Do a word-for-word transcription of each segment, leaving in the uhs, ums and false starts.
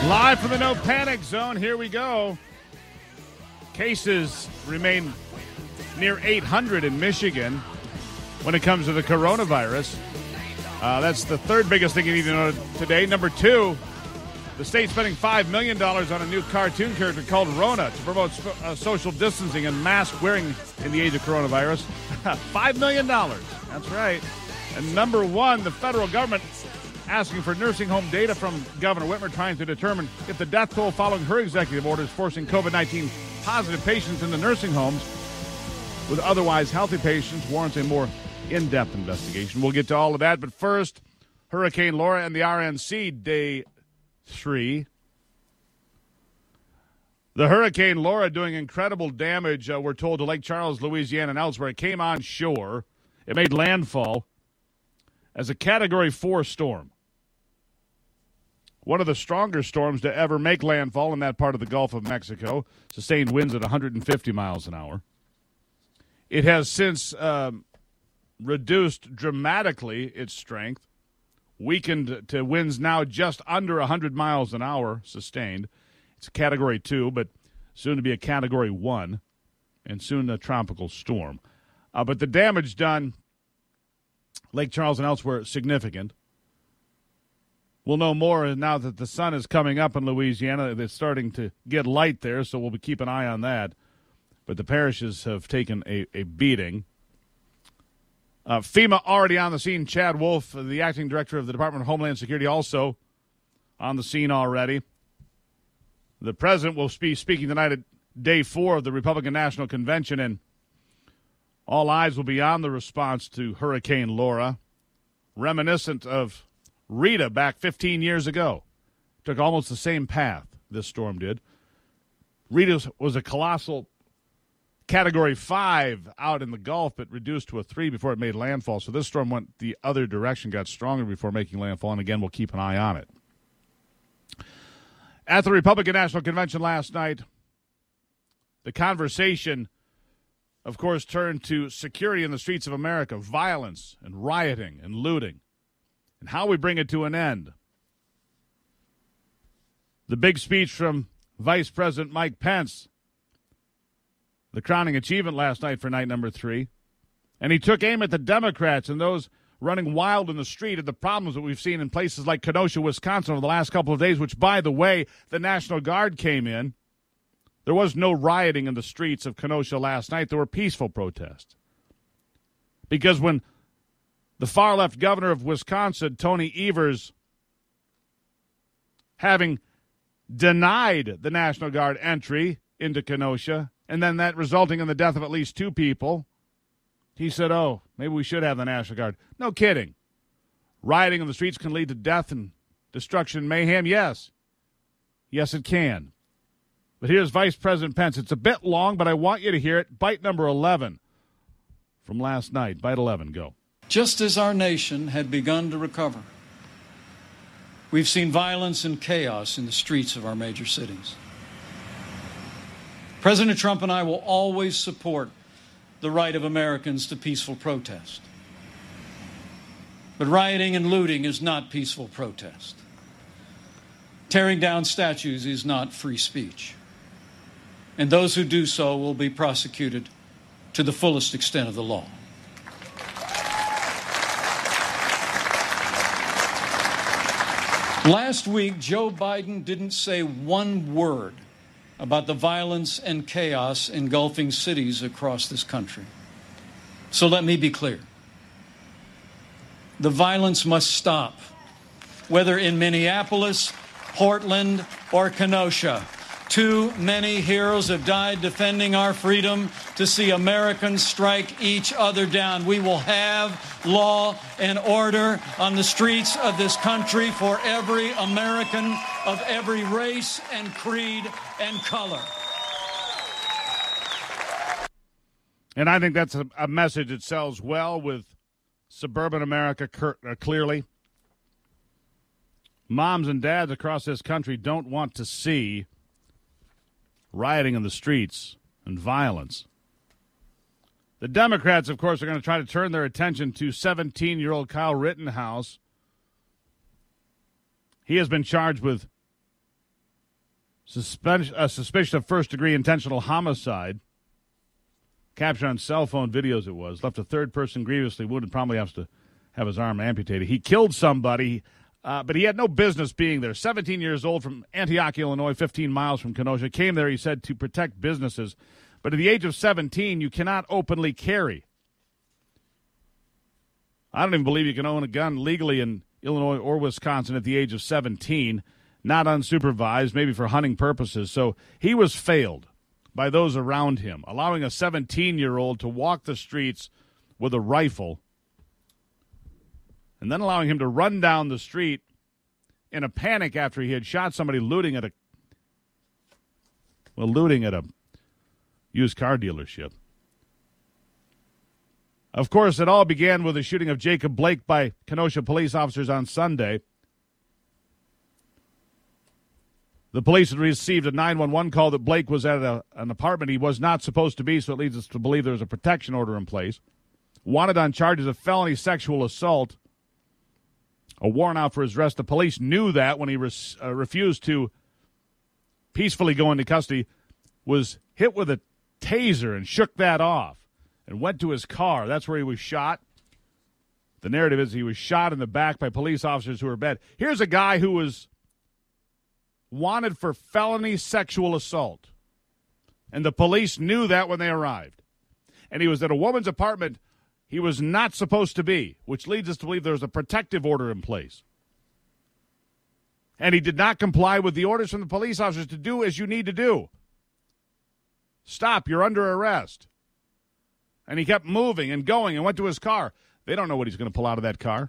Live from the No Panic Zone, here we go. Cases remain near eight hundred in Michigan when it comes to the coronavirus. Uh, that's the third biggest thing you need to know today. Number two, the state spending five million dollars on a new cartoon character called Rona to promote sp- uh, social distancing and mask wearing in the age of coronavirus. five million dollars. That's right. And number one, the federal government asking for nursing home data from Governor Whitmer, trying to determine if the death toll following her executive orders forcing COVID nineteen positive patients into nursing homes with otherwise healthy patients warrants a more in-depth investigation. We'll get to all of that, but first, Hurricane Laura and the R N C, day three. The Hurricane Laura doing incredible damage, uh, we're told, to Lake Charles, Louisiana, and elsewhere. It came on shore. It made landfall as a Category four storm. One of the stronger storms to ever make landfall in that part of the Gulf of Mexico. Sustained winds at one hundred fifty miles an hour. It has since um, reduced dramatically its strength, weakened to winds now just under one hundred miles an hour sustained. It's a Category two, but soon to be a Category one, and soon a tropical storm. Uh, but the damage done, Lake Charles and elsewhere, significant. We'll know more now that the sun is coming up in Louisiana. It's starting to get light there, so we'll keep an eye on that. But the parishes have taken a, a beating. Uh, FEMA already on the scene. Chad Wolf, the acting director of the Department of Homeland Security, also on the scene already. The president will be speaking tonight at day four of the Republican National Convention, and all eyes will be on the response to Hurricane Laura, reminiscent of Rita back fifteen years ago. Took almost the same path this storm did. Rita was a colossal Category five out in the Gulf, but reduced to a three before it made landfall. So this storm went the other direction, got stronger before making landfall, and again, we'll keep an eye on it. At the Republican National Convention last night, the conversation, of course, turned to security in the streets of America, violence and rioting and looting, and how we bring it to an end. The big speech from Vice President Mike Pence, the crowning achievement last night for night number three. And he took aim at the Democrats and those running wild in the street at the problems that we've seen in places like Kenosha, Wisconsin over the last couple of days, which, by the way, the National Guard came in. There was no rioting in the streets of Kenosha last night. There were peaceful protests. Because when the far-left governor of Wisconsin, Tony Evers, having denied the National Guard entry into Kenosha, and then that resulting in the death of at least two people, he said, oh, maybe we should have the National Guard. No kidding. Rioting in the streets can lead to death and destruction and mayhem? Yes. Yes, it can. But here's Vice President Pence. It's a bit long, but I want you to hear it. Bite number eleven from last night. Bite eleven, go. Just as our nation had begun to recover, we've seen violence and chaos in the streets of our major cities. President Trump and I will always support the right of Americans to peaceful protest. But rioting and looting is not peaceful protest. Tearing down statues is not free speech. And those who do so will be prosecuted to the fullest extent of the law. Last week, Joe Biden didn't say one word about the violence and chaos engulfing cities across this country. So let me be clear. The violence must stop, whether in Minneapolis, Portland, or Kenosha. Too many heroes have died defending our freedom to see Americans strike each other down. We will have law and order on the streets of this country for every American of every race and creed and color. And I think that's a, a message that sells well with suburban America, cur- uh, clearly. Moms and dads across this country don't want to see rioting in the streets and violence. The Democrats, of course, are going to try to turn their attention to seventeen-year-old Kyle Rittenhouse. He has been charged with Suspend, uh, suspicion of first-degree intentional homicide. Captured on cell phone videos it was. Left a third person grievously wounded, probably has to have his arm amputated. He killed somebody, uh, but he had no business being there. seventeen years old from Antioch, Illinois, fifteen miles from Kenosha. Came there, he said, to protect businesses. But at the age of seventeen, you cannot openly carry. I don't even believe you can own a gun legally in Illinois or Wisconsin at the age of seventeen, not unsupervised, maybe for hunting purposes. So he was failed by those around him, allowing a seventeen-year-old to walk the streets with a rifle and then allowing him to run down the street in a panic after he had shot somebody looting at a well, looting at a used car dealership. Of course, it all began with the shooting of Jacob Blake by Kenosha police officers on Sunday. The police had received a nine one one call that Blake was at a, an apartment he was not supposed to be, so it leads us to believe there was a protection order in place. Wanted on charges of felony sexual assault. A warrant out for his arrest. The police knew that when he res, uh, refused to peacefully go into custody, was hit with a taser and shook that off and went to his car. That's where he was shot. The narrative is he was shot in the back by police officers who were in bed. Here's a guy who was wanted for felony sexual assault. And the police knew that when they arrived. And he was at a woman's apartment he was not supposed to be, which leads us to believe there was a protective order in place. And he did not comply with the orders from the police officers to do as you need to do. Stop, you're under arrest. And he kept moving and going and went to his car. They don't know what he's going to pull out of that car.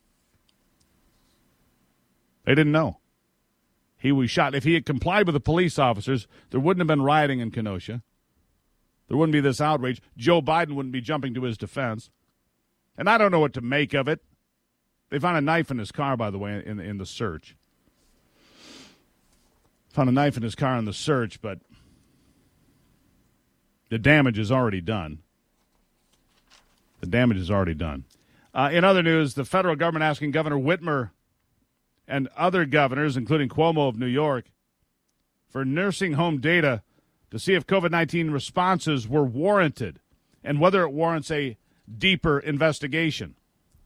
They didn't know. He was shot. If he had complied with the police officers, there wouldn't have been rioting in Kenosha. There wouldn't be this outrage. Joe Biden wouldn't be jumping to his defense. And I don't know what to make of it. They found a knife in his car, by the way, in, in the search. Found a knife in his car in the search, but the damage is already done. The damage is already done. Uh, in other news, the federal government asking Governor Whitmer and other governors, including Cuomo of New York, for nursing home data to see if COVID nineteen responses were warranted and whether it warrants a deeper investigation.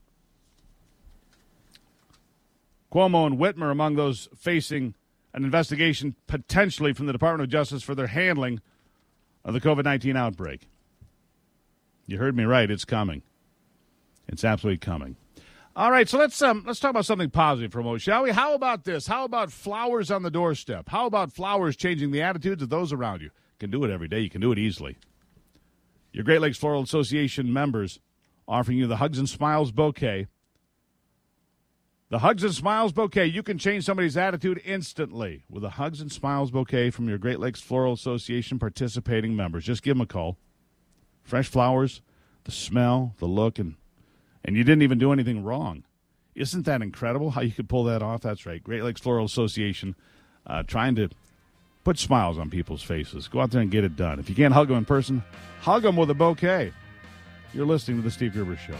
Cuomo and Whitmer among those facing an investigation potentially from the Department of Justice for their handling of the COVID nineteen outbreak. You heard me right. It's coming. It's absolutely coming. All right, so let's um, let's talk about something positive for a moment, shall we? How about this? How about flowers on the doorstep? How about flowers changing the attitudes of those around you? You can do it every day. You can do it easily. Your Great Lakes Floral Association members offering you the Hugs and Smiles bouquet. The Hugs and Smiles bouquet. You can change somebody's attitude instantly with a Hugs and Smiles bouquet from your Great Lakes Floral Association participating members. Just give them a call. Fresh flowers, the smell, the look, and and you didn't even do anything wrong. Isn't that incredible how you could pull that off? That's right. Great Lakes Floral Association uh, trying to put smiles on people's faces. Go out there and get it done. If you can't hug them in person, hug them with a bouquet. You're listening to The Steve Gruber Show.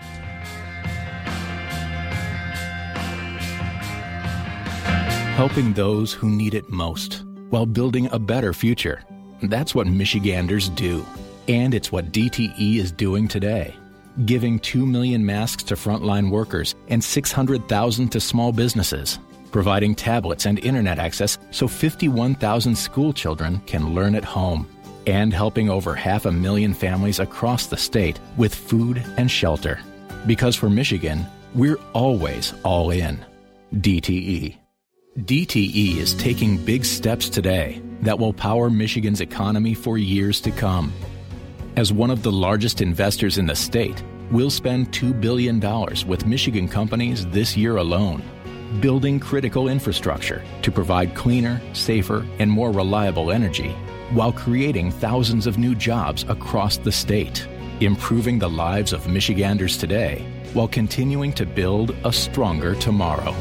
Helping those who need it most while building a better future. That's what Michiganders do. And it's what D T E is doing today. Giving two million masks to frontline workers and six hundred thousand to small businesses. Providing tablets and internet access so fifty-one thousand school children can learn at home. And helping over half a million families across the state with food and shelter. Because for Michigan, we're always all in. D T E. D T E is taking big steps today that will power Michigan's economy for years to come. As one of the largest investors in the state, we'll spend two billion dollars with Michigan companies this year alone, building critical infrastructure to provide cleaner, safer, and more reliable energy, while creating thousands of new jobs across the state, improving the lives of Michiganders today, while continuing to build a stronger tomorrow.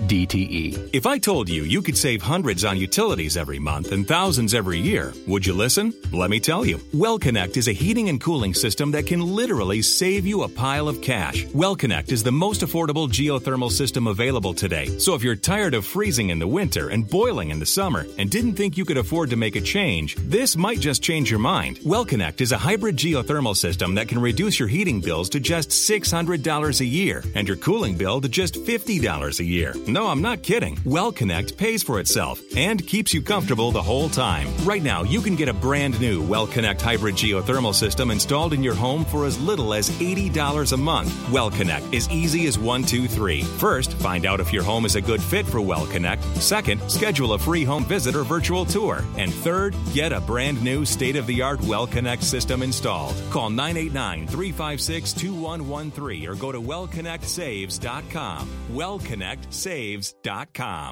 D T E. If I told you you could save hundreds on utilities every month and thousands every year, would you listen? Let me tell you. WellConnect is a heating and cooling system that can literally save you a pile of cash. WellConnect is the most affordable geothermal system available today. So if you're tired of freezing in the winter and boiling in the summer and didn't think you could afford to make a change, this might just change your mind. WellConnect is a hybrid geothermal system that can reduce your heating bills to just six hundred dollars a year and your cooling bill to just fifty dollars a year. No, I'm not kidding. WellConnect pays for itself and keeps you comfortable the whole time. Right now, you can get a brand new WellConnect hybrid geothermal system installed in your home for as little as eighty dollars a month. WellConnect is easy as one, two, three. First, find out if your home is a good fit for WellConnect. Second, schedule a free home visit or virtual tour. And third, get a brand new state-of-the-art WellConnect system installed. Call nine eight nine, three five six, two one one three or go to well connect saves dot com. well connect saves dot com.